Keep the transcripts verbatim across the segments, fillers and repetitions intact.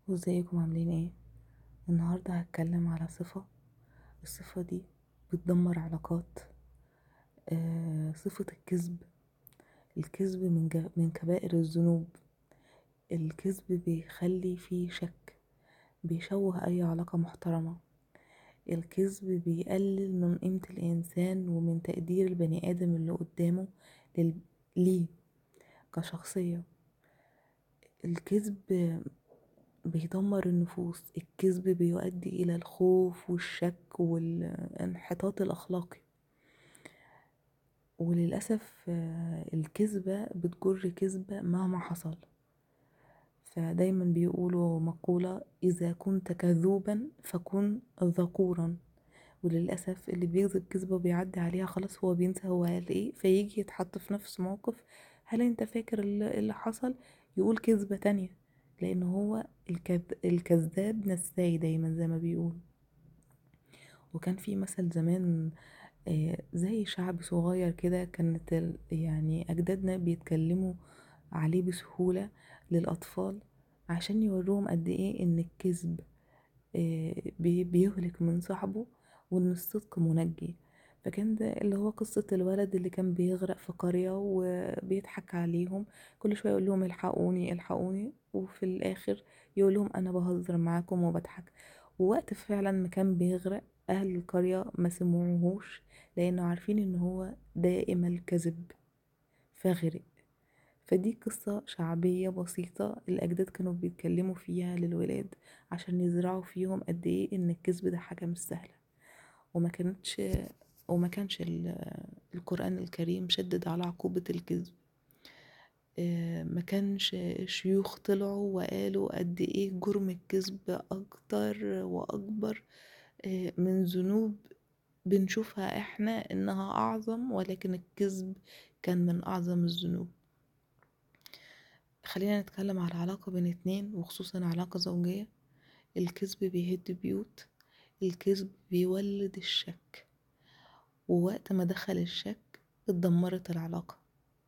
وازيكم عاملين ايه؟ النهاردة هتكلم على صفة. الصفة دي بتدمر علاقات. آه صفة الكذب. الكذب من, جا من كبائر الذنوب. الكذب بيخلي فيه شك، بيشوه اي علاقة محترمة. الكذب بيقلل من قيمة الانسان ومن تقدير البني ادم اللي قدامه لل... ليه كشخصية. الكذب بيدمر النفوس. الكذب بيؤدي إلى الخوف والشك والانحطاط الأخلاقي. وللأسف آه، الكذبة بتجر كذبة مهما حصل. فدايما بيقولوا مقولة: إذا كنت كذوبا فكن ذكورا. وللأسف اللي بيكذب كذبة وبيعدي عليها خلاص هو بينسى هو قال ايه، فيجي يتحط في نفس موقف: هل انت فاكر اللي اللي حصل؟ يقول كذبة تانية. لأن هو الكذ... الكذاب نساي دايما زي ما بيقول. وكان في مثل زمان، آه، زي شعب صغير كده، كانت ال- يعني أجدادنا بيتكلموا عليه بسهولة للأطفال عشان يوروهم قد إيه إن الكذب آه، بي- بيهلك من صاحبه، وإن الصدق منجي. فكان ده اللي هو قصة الولد اللي كان بيغرق في قرية وبيضحك عليهم. كل شوية يقول لهم: الحقوني الحقوني، وفي الآخر يقول لهم: أنا بهزر معاكم وبضحك. ووقت فعلا ما كان بيغرق، أهل القرية ما سمعوهوش لأنه عارفين إن هو دائم الكذب، فغرق. فدي قصة شعبية بسيطة الأجداد كانوا بيتكلموا فيها للولاد عشان يزرعوا فيهم قد إيه إن الكذب ده حاجة مش سهلة. وما كانتش وما كانش ال- القرآن الكريم شدد على عقوبة الكذب. آه، ما كانش شيوخ طلعوا وقالوا قد إيه جرم الكذب أكتر وأكبر آه، من ذنوب بنشوفها إحنا إنها أعظم، ولكن الكذب كان من أعظم الذنوب. خلينا نتكلم على علاقة بين اتنين، وخصوصا علاقة زوجية. الكذب بيهد بيوت. الكذب بيولد الشك، ووقت ما دخل الشك اتدمرت العلاقة.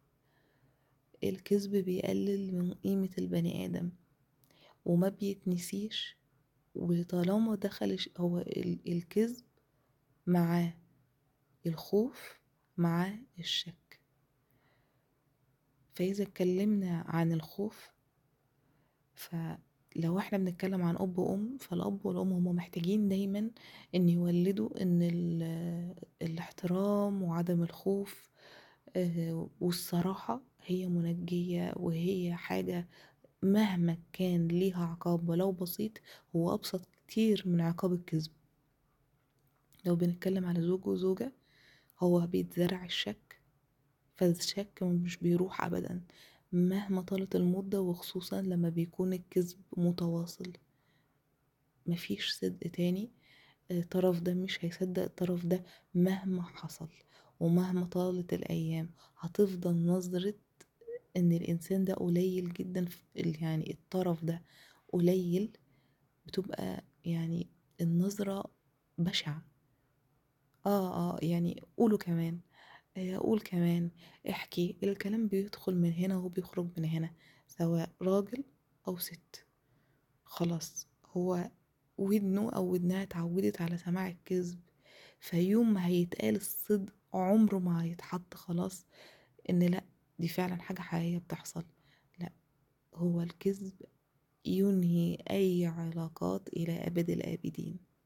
الكذب بيقلل من قيمة البني آدم وما بيتنسيش. وطالما دخل الش- هو ال- الكذب معاه الخوف، معاه الشك. فإذا اتكلمنا عن الخوف، فلو احنا بنتكلم عن أب وأم، فالأب والأم هما محتاجين دايما ان يولدوا ان ال- الاحترام وعدم الخوف آه، والصراحة هي منجية، وهي حاجة مهما كان ليها عقاب ولو بسيط هو أبسط كتير من عقاب الكذب. لو بنتكلم على زوج وزوجة، هو بيتزرع الشك، فالشك مش بيروح أبدا مهما طالت المدة، وخصوصا لما بيكون الكذب متواصل. مفيش صدق تاني. الطرف ده مش هيصدق الطرف ده مهما حصل. ومهما طالت الأيام هتفضل نظرة ان الانسان ده قليل جدا في ال- يعني الطرف ده قليل. بتبقى يعني النظرة بشعة. اه اه يعني قولوا كمان، آه، قول كمان، احكي. الكلام بيدخل من هنا وبيخرج من هنا، سواء راجل او ست. خلاص هو ودنه او ودنها اتعودت على سماع الكذب. فيوم ما هيتقال الصدق عمره ما هيتحط خلاص ان لا، دي فعلا حاجة حقيقية بتحصل. لا، هو الكذب ينهي أي علاقات إلى أبد الآبدين.